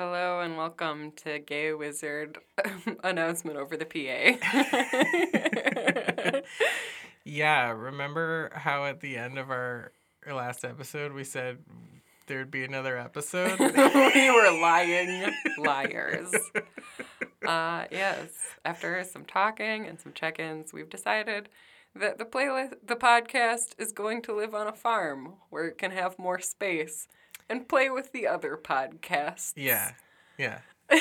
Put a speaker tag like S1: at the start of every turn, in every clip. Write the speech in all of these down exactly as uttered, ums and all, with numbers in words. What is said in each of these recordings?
S1: Hello and welcome to Gay Wizard announcement over the P A.
S2: Yeah, remember how at the end of our, our last episode we said there'd be another episode?
S1: We were lying liars. Uh, yes, after some talking and some check-ins, we've decided that the playlist, the podcast is going to live on a farm where it can have more space and play with the other podcasts.
S2: Yeah, yeah.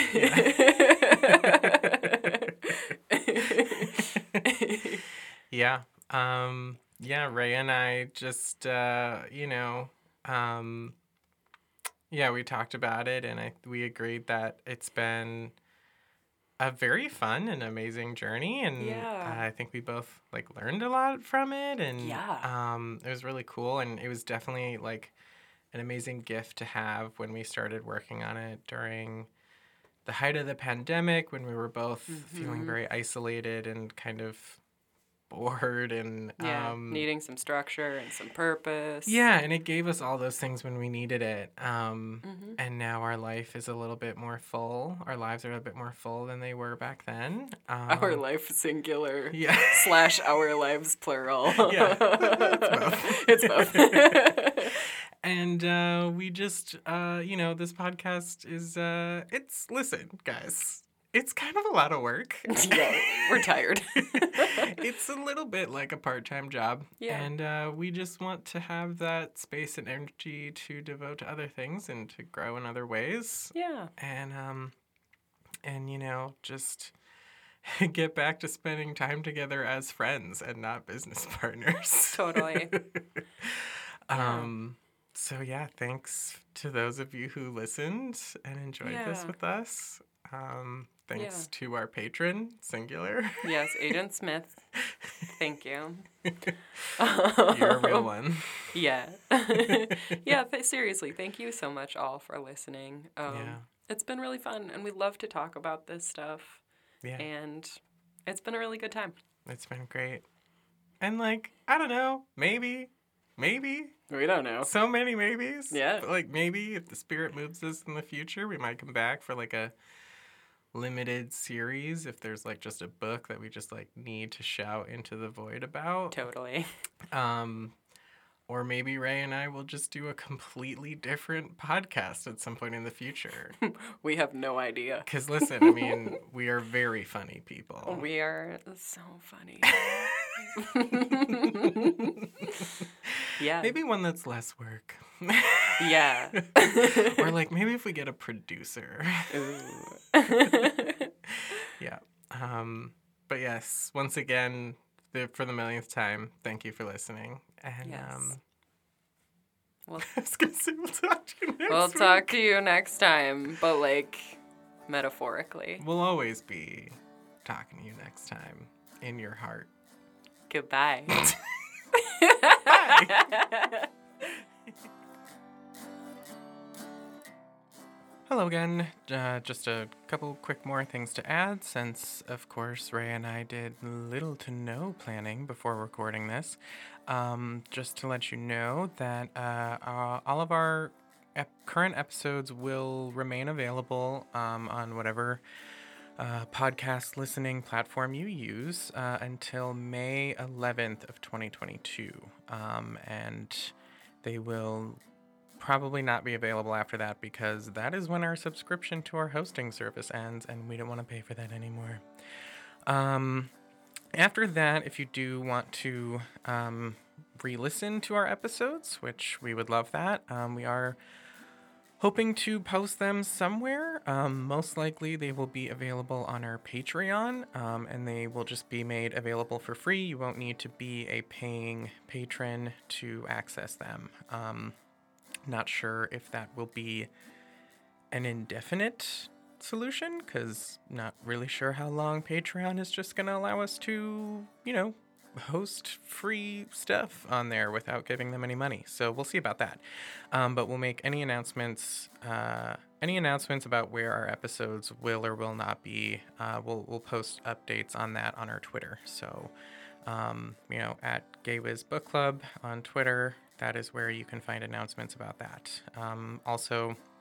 S2: Yeah. yeah. Um, yeah, Ray and I just, uh, you know, um, yeah, we talked about it and I we agreed that it's been a very fun and amazing journey, and
S1: Yeah.
S2: I think we both like learned a lot from it, and
S1: Yeah.
S2: um, it was really cool, and it was definitely like an amazing gift to have when we started working on it during the height of the pandemic, when we were both
S1: Mm-hmm.
S2: feeling very isolated and kind of bored and
S1: Yeah,
S2: um,
S1: needing some structure and some purpose.
S2: yeah, and it gave us all those things when we needed it. Um,
S1: Mm-hmm.
S2: and now our life is a little bit more full. Our lives are a bit more full than they were back then. Um,
S1: Our life singular
S2: yeah.
S1: slash our lives plural.
S2: Yeah, it's both.
S1: It's both.
S2: And uh, we just, uh, you know, this podcast is, uh, it's, listen, guys, it's kind of a lot of work.
S1: Yeah, we're tired.
S2: It's a little bit like a part-time job.
S1: Yeah.
S2: And uh, we just want to have that space and energy to devote to other things and to grow in other ways.
S1: Yeah.
S2: And, um, and you know, just get back to spending time together as friends and not business partners.
S1: Totally.
S2: um, so, yeah, thanks to those of you who listened and enjoyed
S1: Yeah.
S2: this with us. Um, thanks
S1: Yeah.
S2: to our patron, Singular.
S1: Yes, Agent Smith. Thank you.
S2: You're a real one.
S1: Yeah. Yeah, th- seriously, thank you so much all for listening. Um,
S2: Yeah.
S1: It's been really fun, and we love to talk about this stuff.
S2: Yeah.
S1: And it's been a really good time.
S2: It's been great. And, like, I don't know, maybe, maybe.
S1: We don't know.
S2: So many maybes.
S1: Yeah.
S2: But, like, maybe if the spirit moves us in the future, we might come back for, like, a limited series if there's, like, just a book that we just, like, need to shout into the void about.
S1: Totally.
S2: Um, or maybe Ray and I will just do a completely different podcast at some point in the future.
S1: We have no idea.
S2: Because, listen, I mean, we are very funny people.
S1: We are so funny. Yeah.
S2: Maybe one that's less work.
S1: Yeah.
S2: Or, like, maybe if we get a producer.
S1: Ooh.
S2: Yeah. Um, but yes, once again, the, for the millionth time, thank you for listening. And
S1: Yes.
S2: um,
S1: We'll,
S2: I was going to say we'll talk to you next
S1: we'll
S2: week.
S1: talk to you next time, but like metaphorically.
S2: We'll always be talking to you next time in your heart.
S1: Goodbye.
S2: Bye. Hello again. Uh, just a couple quick more things to add since, of course, Ray and I did little to no planning before recording this. Um, just to let you know that uh, uh, all of our ep- current episodes will remain available um, on whatever uh, podcast listening platform you use uh, until May eleventh of twenty twenty-two. Um, and they will probably not be available after that because that is when our subscription to our hosting service ends and we don't want to pay for that anymore. Um, after that, if you do want to um, re-listen to our episodes, which we would love that, um, we are hoping to post them somewhere. Um, most likely they will be available on our Patreon, um, and they will just be made available for free. You won't need to be a paying patron to access them. Um, not sure if that will be an indefinite solution, because not really sure how long Patreon is just going to allow us to, you know, host free stuff on there without giving them any money. So we'll see about that. Um, but we'll make any announcements, uh, any announcements about where our episodes will or will not be. Uh, we'll we'll post updates on that on our Twitter. So, um, you know, at Gaywiz Book Club on Twitter, that is where you can find announcements about that. Um, also,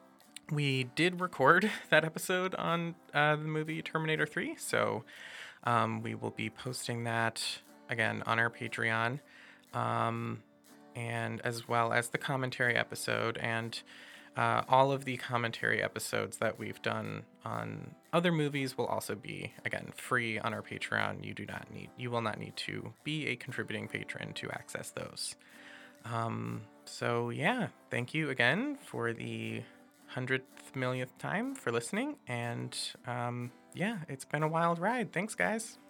S2: we did record that episode on uh, the movie Terminator three, so um, we will be posting that again on our Patreon, um, and as well as the commentary episode and uh, all of the commentary episodes that we've done on other movies will also be again free on our Patreon. You do not need, you will not need to be a contributing patron to access those. Um, so yeah, thank you again for the hundredth millionth time for listening, and um, yeah, it's been a wild ride. Thanks, guys.